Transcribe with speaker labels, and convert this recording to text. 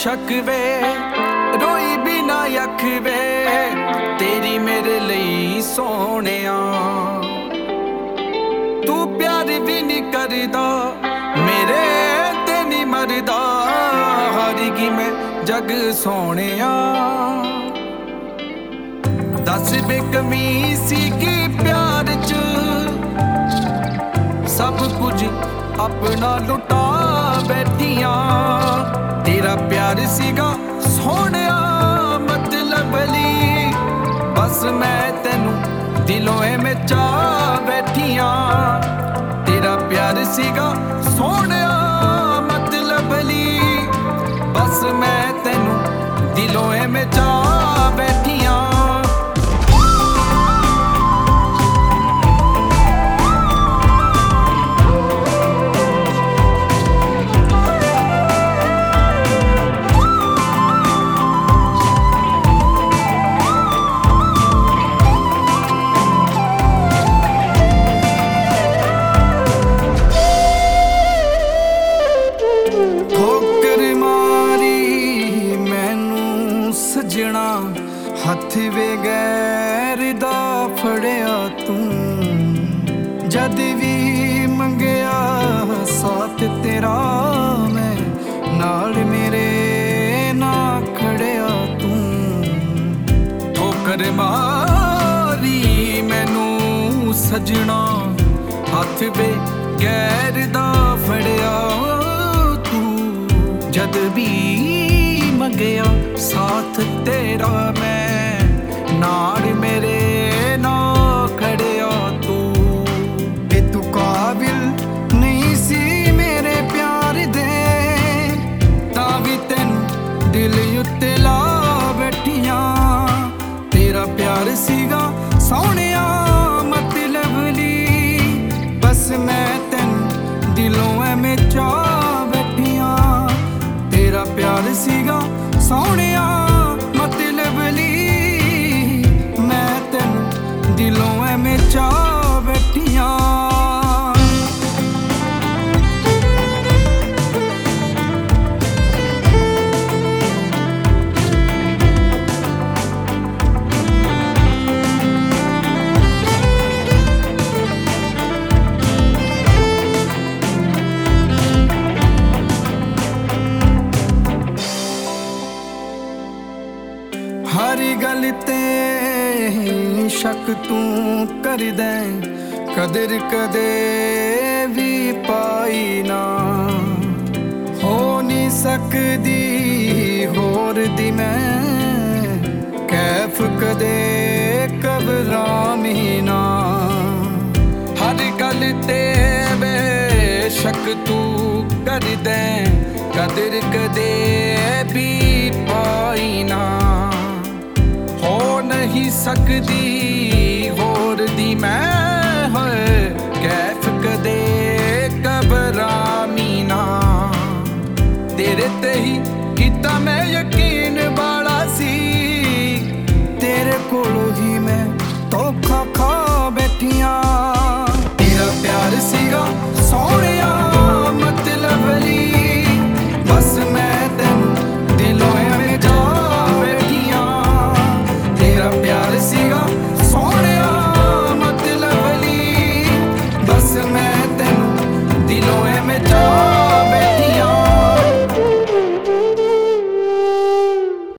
Speaker 1: शक वे रोई भी ना यख वे तेरी मेरे ਲਈ सोहणिया तू प्यार भी नहीं करदा मेरे ते नहीं मरदा हारगी मैं जग सोहणिया दस बेकमी सी की प्यार च सब कुछ अपना लुटा बैठिया तेरा प्यार सीगा सोहणिया मतलब ली बस मैं तेनू दिलों में चा बैठिया तेरा प्यार सीगा सोहणिया मतलब ली बस मैं तेनू दिलों में चा बैठिया सजना हथ वे गैर दा फड़िया तू जद भी मंगया साथ तेरा मैं नाल मेरे ना खड़िया तू ठोकर मारी मैनू सजना हथ वे गैर दा फड़िया तू जद भी मंगया साथ तेरा मैं नाल मेरे ना खड़िया तू काबिल नहीं सी मेरे प्यार दे तावी तेन दिल उत्ते ला बैठिया तेरा प्यार सीगा सोहणिया मतलब ली बस मैं तेन दिलों में चा बैठिया तेरा प्यार सीगा सोहणिया मतलब ली मैं तेन दिलों में चा बैठिया हर गल ते शक तू कर दे कदर कदे भी पाई ना हो नहीं सकदी होर दी मैं कैफ कदे घबरामी ना हर गल ते बेशक तू कर दे कदर कदे भी पाई ना हो नहीं सकदी होर दी मैं कैफ कदे घबरामी ना तेरे ते ही कीता मैं